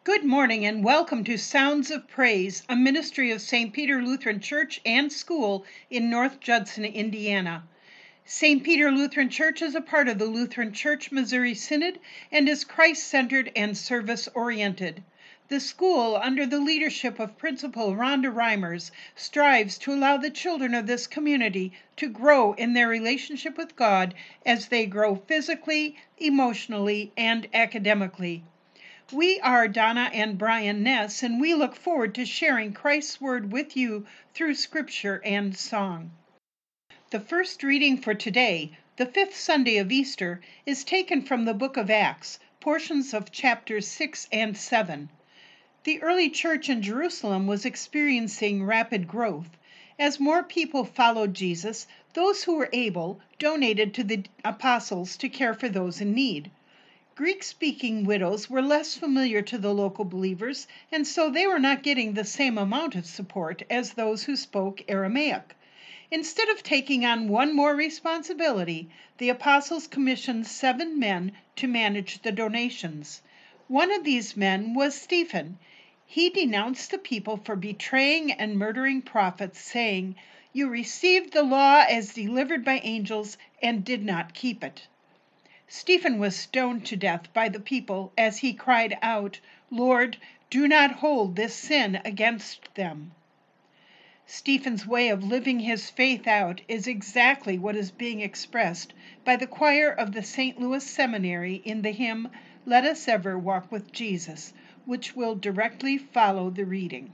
Good morning and welcome to Sounds of Praise, a ministry of St. Peter Lutheran Church and School in North Judson, Indiana. St. Peter Lutheran Church is a part of the Lutheran Church Missouri Synod and is Christ-centered and service-oriented. The school, under the leadership of Principal Rhonda Reimers, strives to allow the children of this community to grow in their relationship with God as they grow physically, emotionally, and academically. We are Donna and Brian Ness, and we look forward to sharing Christ's Word with you through Scripture and song. The first reading for today, the fifth Sunday of Easter, is taken from the book of Acts, portions of chapters 6 and 7. The early church in Jerusalem was experiencing rapid growth. As more people followed Jesus, those who were able donated to the apostles to care for those in need. Greek-speaking widows were less familiar to the local believers, and so they were not getting the same amount of support as those who spoke Aramaic. Instead of taking on one more responsibility, the apostles commissioned 7 men to manage the donations. One of these men was Stephen. He denounced the people for betraying and murdering prophets, saying, "You received the law as delivered by angels and did not keep it." Stephen was stoned to death by the people as he cried out, "Lord, do not hold this sin against them." Stephen's way of living his faith out is exactly what is being expressed by the choir of the St. Louis Seminary in the hymn, "Let Us Ever Walk with Jesus," which will directly follow the reading.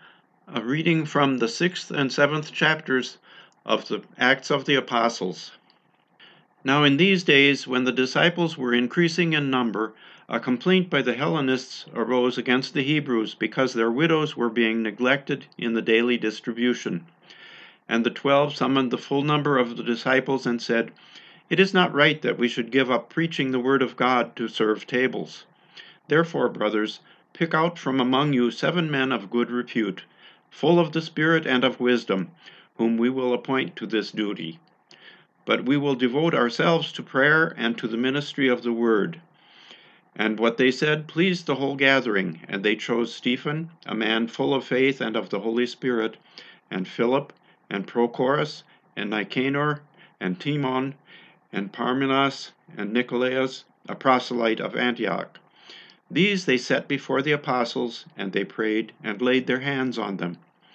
A reading from the 6th and 7th chapters of the Acts of the Apostles. Now in these days, when the disciples were increasing in number, a complaint by the Hellenists arose against the Hebrews because their widows were being neglected in the daily distribution. And the 12 summoned the full number of the disciples and said, "It is not right that we should give up preaching the word of God to serve tables. Therefore, brothers, pick out from among you 7 men of good repute, full of the Spirit and of wisdom, whom we will appoint to this duty. But we will devote ourselves to prayer and to the ministry of the word." And what they said pleased the whole gathering, and they chose Stephen, a man full of faith and of the Holy Spirit, and Philip, and Prochorus, and Nicanor, and Timon, and Parmenas, and Nicolaus, a proselyte of Antioch. These they set before the apostles, and they prayed and laid their hands on them.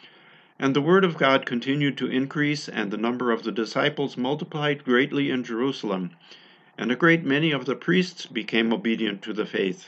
And the word of God continued to increase, and the number of the disciples multiplied greatly in Jerusalem, and a great many of the priests became obedient to the faith.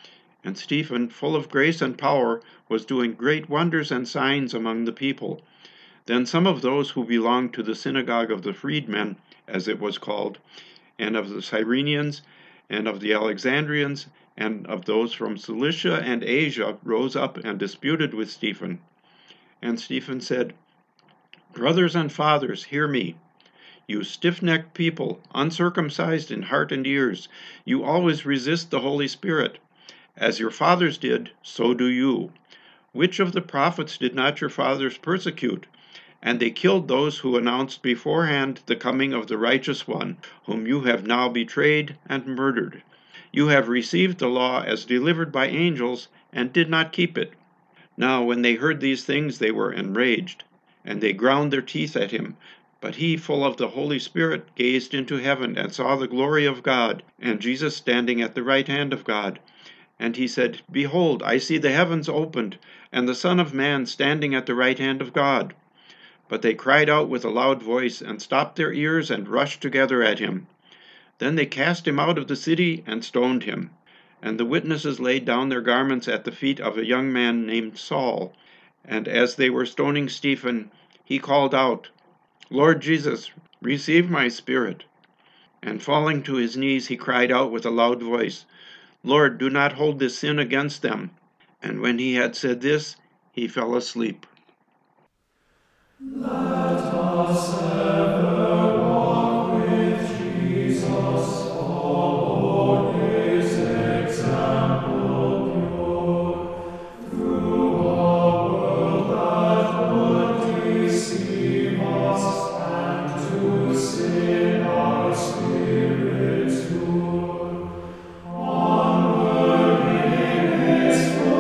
And Stephen, full of grace and power, was doing great wonders and signs among the people. Then some of those who belonged to the synagogue of the freedmen, as it was called, and of the Cyrenians, and of the Alexandrians, and of those from Cilicia and Asia, rose up and disputed with Stephen. And Stephen said, "Brothers and fathers, hear me. You stiff-necked people, uncircumcised in heart and ears, you always resist the Holy Spirit. As your fathers did, so do you. Which of the prophets did not your fathers persecute? And they killed those who announced beforehand the coming of the righteous one, whom you have now betrayed and murdered. You have received the law as delivered by angels, and did not keep it." Now when they heard these things, they were enraged, and they ground their teeth at him. But he, full of the Holy Spirit, gazed into heaven and saw the glory of God, and Jesus standing at the right hand of God. And he said, "Behold, I see the heavens opened, and the Son of Man standing at the right hand of God." But they cried out with a loud voice, and stopped their ears, and rushed together at him. Then they cast him out of the city, and stoned him. And the witnesses laid down their garments at the feet of a young man named Saul. And as they were stoning Stephen, he called out, "Lord Jesus, receive my spirit." And falling to his knees, he cried out with a loud voice, "Lord, do not hold this sin against them." And when he had said this, he fell asleep. Let us ever walk with Jesus, follow his example pure, through a world that would deceive us, and to sin our spirits lure. Onward in his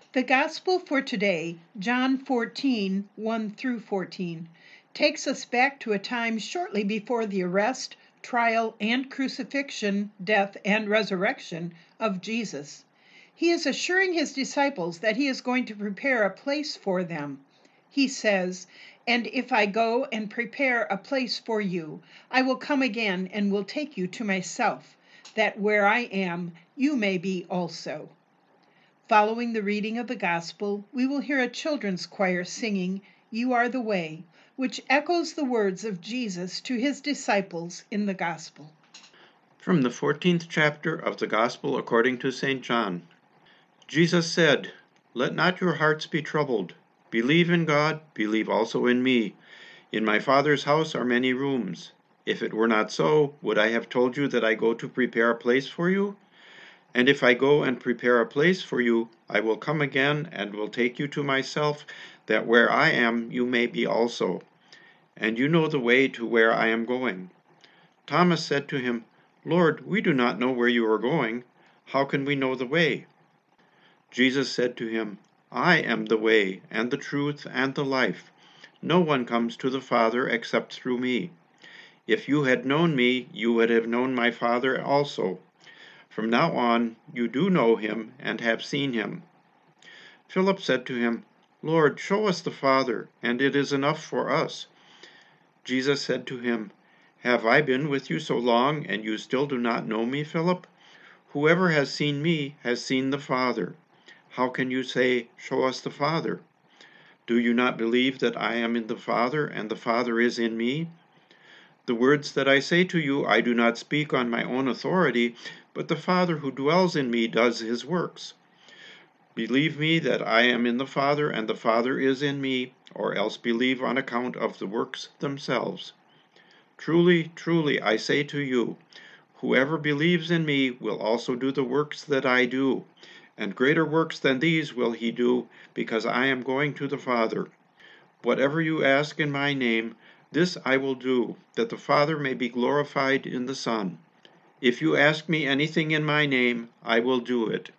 The Gospel for today, John 14, 1 through 14, takes us back to a time shortly before the arrest, trial, and crucifixion, death, and resurrection of Jesus. He is assuring his disciples that he is going to prepare a place for them. He says, "And if I go and prepare a place for you, I will come again and will take you to myself, that where I am, you may be also." Following the reading of the Gospel, we will hear a children's choir singing, "You Are the Way," which echoes the words of Jesus to his disciples in the Gospel. From the 14th chapter of the Gospel according to St. John. Jesus said, "Let not your hearts be troubled. Believe in God, believe also in me. In my Father's house are many rooms. If it were not so, would I have told you that I go to prepare a place for you? And if I go and prepare a place for you, I will come again and will take you to myself, that where I am you may be also. And you know the way to where I am going." Thomas said to him, "Lord, we do not know where you are going. How can we know the way?" Jesus said to him, "I am the way, and the truth, and the life. No one comes to the Father except through me. If you had known me, you would have known my Father also. From now on, you do know him and have seen him." Philip said to him, "Lord, show us the Father, and it is enough for us." Jesus said to him, "Have I been with you so long, and you still do not know me, Philip? Whoever has seen me has seen the Father. How can you say, 'Show us the Father'? Do you not believe that I am in the Father, and the Father is in me? The words that I say to you I do not speak on my own authority, but the Father who dwells in me does his works. Believe me that I am in the Father, and the Father is in me, or else believe on account of the works themselves. Truly, truly, I say to you, whoever believes in me will also do the works that I do, and greater works than these will he do, because I am going to the Father. Whatever you ask in my name, this I will do, that the Father may be glorified in the Son. If you ask me anything in my name, I will do it."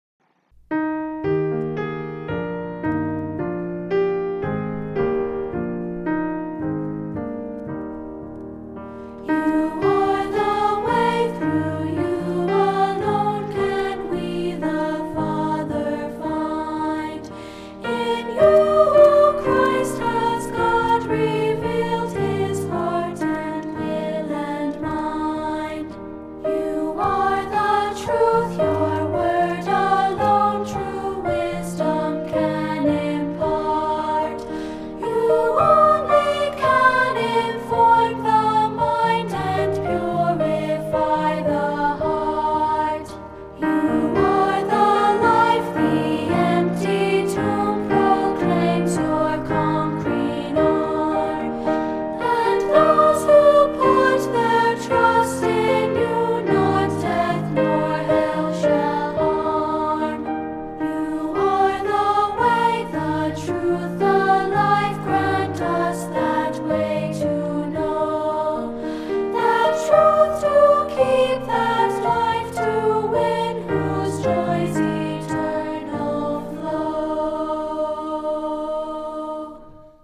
You are the way, through you alone can we the Father find. In you, Christ, has God revealed his heart and will and mind. You are the truth, your word alone true wisdom can impart. You only can inform the mind and purify the heart. You are the life, the empty tomb proclaims your conquering arm. And those who put their trust in you, not death nor hell shall harm. You are the way, the truth, the life. Grant us that way to know, that truth to keep, that life to win, whose joys eternal flow.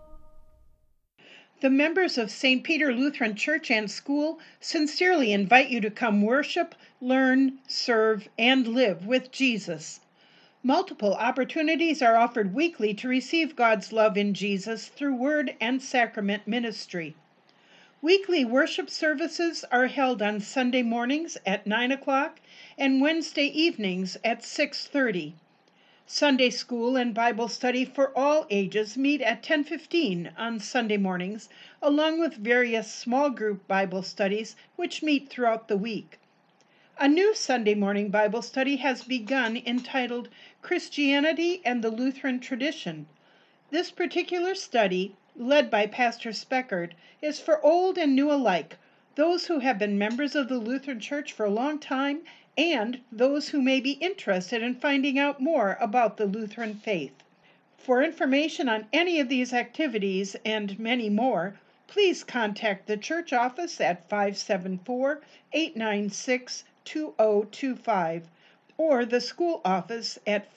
The members of St. Peter Lutheran Church and School sincerely invite you to come worship, learn, serve, and live with Jesus. Multiple opportunities are offered weekly to receive God's love in Jesus through word and sacrament ministry. Weekly worship services are held on Sunday mornings at 9 o'clock and Wednesday evenings at 6:30. Sunday school and Bible study for all ages meet at 10:15 on Sunday mornings, along with various small group Bible studies which meet throughout the week. A new Sunday morning Bible study has begun entitled Christianity and the Lutheran Tradition. This particular study, led by Pastor Speckert, is for old and new alike, those who have been members of the Lutheran Church for a long time and those who may be interested in finding out more about the Lutheran faith. For information on any of these activities and many more, please contact the church office at 574-896-2025 or the school office at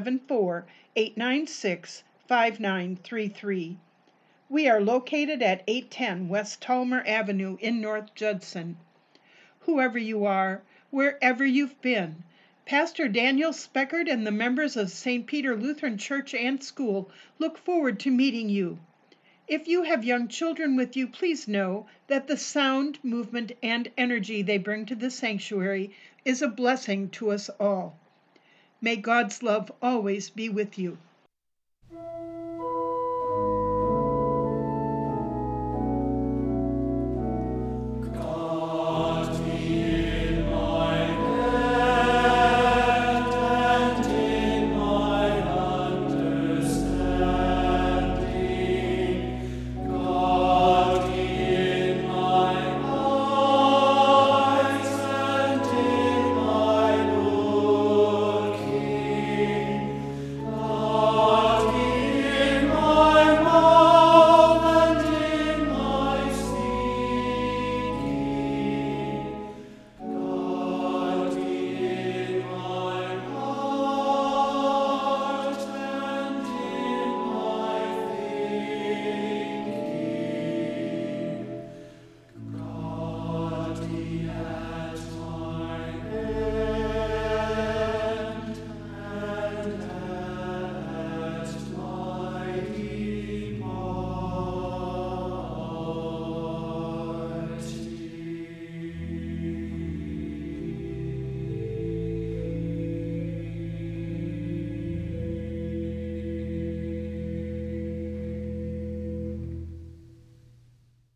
574-896-5933. We are located at 810 West Talmer Avenue in North Judson. Whoever you are, wherever you've been, Pastor Daniel Speckard and the members of St. Peter Lutheran Church and School look forward to meeting you. If you have young children with you, please know that the sound, movement, and energy they bring to the sanctuary is a blessing to us all. May God's love always be with you.